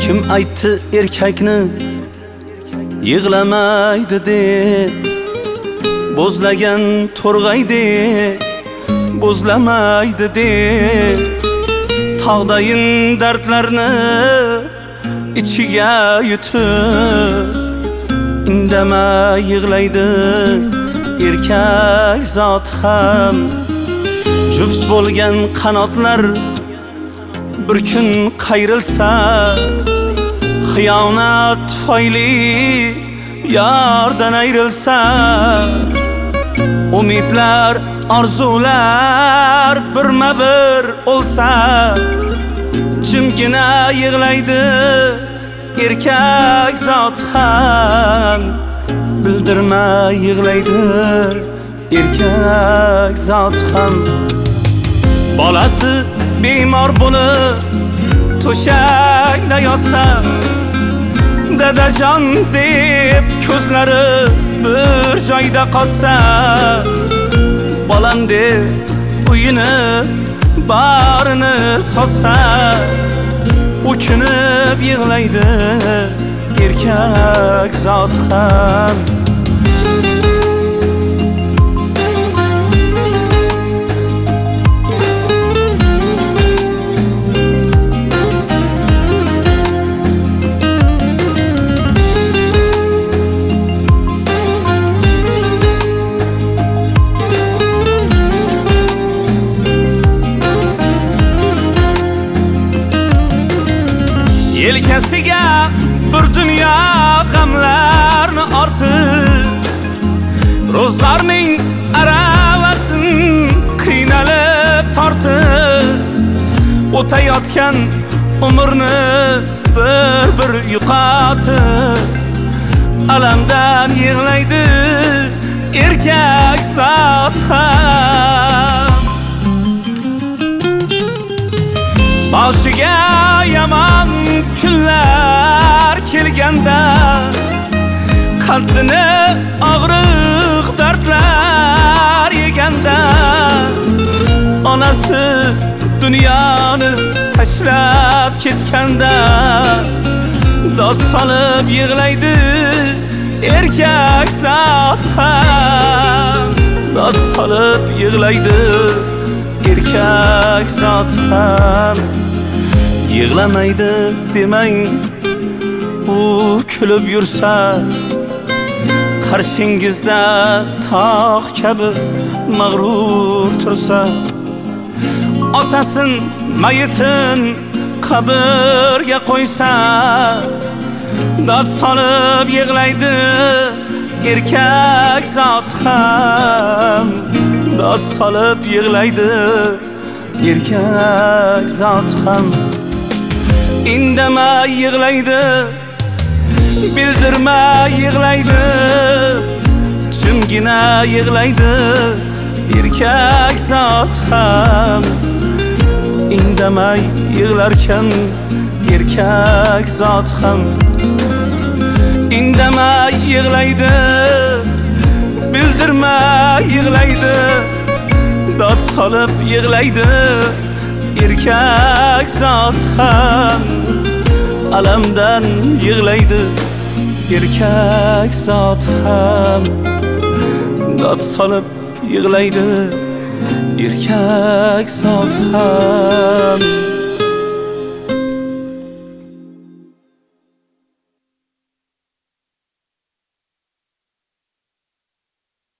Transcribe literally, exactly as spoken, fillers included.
Kim aytdi erkakni yig'lamaydi deb, bo'zlagan to'rg'aydek bo'zlamaydi deb, tog'dayin dardlarni ichiga yutib, indamay yig'laydi erkak zot ham. Juft bo'lgan qanotlar bir kun qayrilsa, xiyonat tufayli yardan ayrilsa, umidlar, orzular birma bir olsa, jimgina yig'laydi erkak zot ham. Bildirmay yig'laydi erkak zot ham. Bolasi bemor bo'lib to'shakda yotsa, dadajon deb ko'zlari bir joyda qotsa, bolam deb uyini barini sotsa, o'kinib yig'laydi erkak zot ham. Yelkasiga bir dunyo g'amlarni ortib, ro'zg'orning aravasin qiynalib tortib, o'tayotgan umrni bir-bir yo'qotib, alamdan yig'laydi erkak zot ham. Boshiga yomon kunlar kelganda, qalbini og'riq dardlar yeganda, onasi dunyoni tashlab ketganda, dod solib yig'laydi erkak zot ham. Dod solib yig'laydi erkak zot ham. Yig'lamaydi demang, u kulib yursa, qarshingizda tog' kabi mag'rur tursa, otasin mayitin qabrga qo'ysa, dod solib yig'laydi erkak zot ham. Dod solib yig'laydi erkak zot ham. Indamay yig'laydi, bildirmay yig'laydi, jimgina yig'laydi erkak zot ham. Indamay yig'larkan erkak zot ham. Indamay yig'laydi, bildirmay yig'laydi, dod solib yig'laydi erkak zot ham. Alamdan yig'laydi erkak zot ham. Dod solib yig'laydi erkak zot ham.